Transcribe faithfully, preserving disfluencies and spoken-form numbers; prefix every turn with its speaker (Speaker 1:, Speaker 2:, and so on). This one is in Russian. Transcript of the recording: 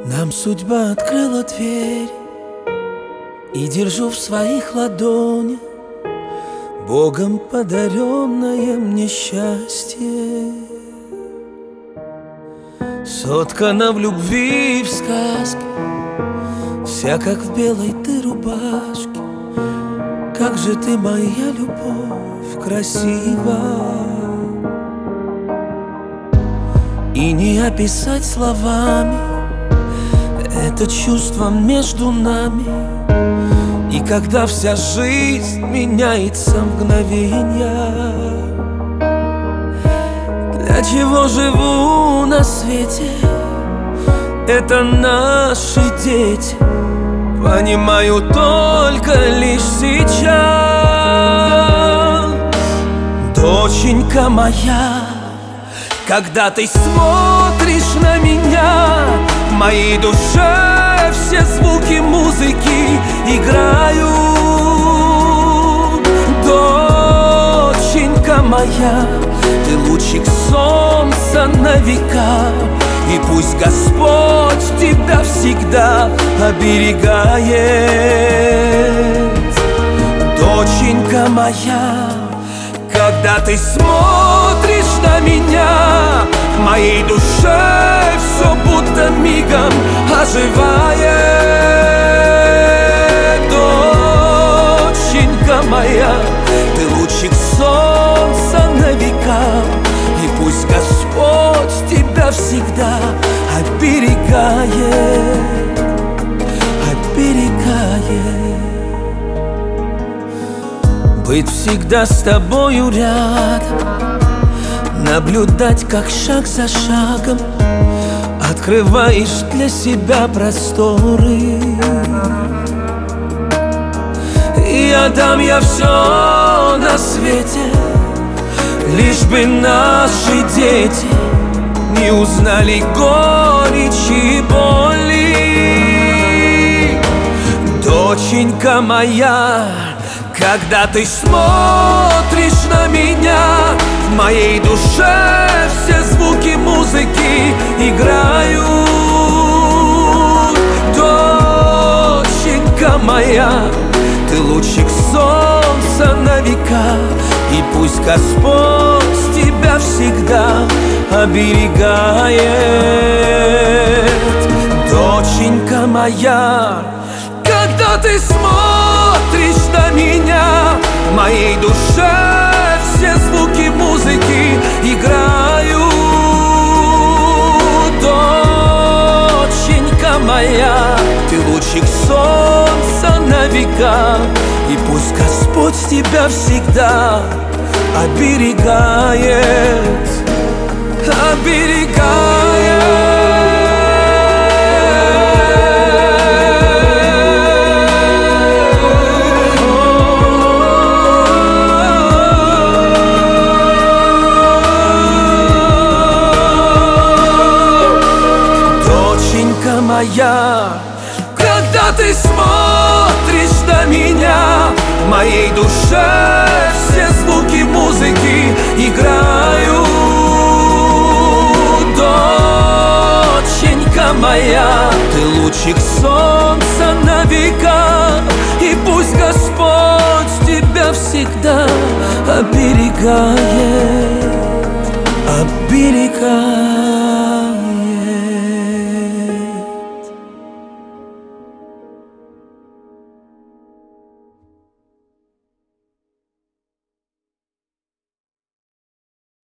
Speaker 1: Нам судьба открыла дверь, и держу в своих ладонях Богом подаренное мне счастье. Соткана в любви и в сказке, вся как в белой ты рубашке. Как же ты, моя любовь, красива, и не описать словами это чувство между нами. И когда вся жизнь меняется в мгновенья, для чего живу на свете, это наши дети. Понимаю только лишь сейчас. Доченька моя, когда ты смотришь на меня, в моей душе все звуки музыки играют. Доченька моя, ты лучик солнца на века, и пусть Господь тебя всегда оберегает. Доченька моя, когда ты смотришь на меня, в моей душе все будто мигом оживает. Доченька моя, ты лучик солнца на века, и пусть Господь тебя всегда оберегает, оберегает. Быть всегда с тобою рядом, наблюдать, как шаг за шагом открываешь для себя просторы. И отдам я все на свете, лишь бы наши дети не узнали горечи и боли. Доченька моя, когда ты смотришь на меня, в моей душе все звуки музыки играют. Доченька моя, ты лучик солнца на века, и пусть Господь тебя всегда оберегает. Доченька моя, когда ты смотришь на меня, в моей душе все звуки музыки играют. Доченька моя, ты лучик солнца на века, и пусть Господь тебя всегда оберегает, оберегает. Моя, когда ты смотришь на меня, в моей душе все звуки музыки играют. Доченька моя, ты лучик солнца на века, и пусть Господь тебя всегда оберегает, оберегает.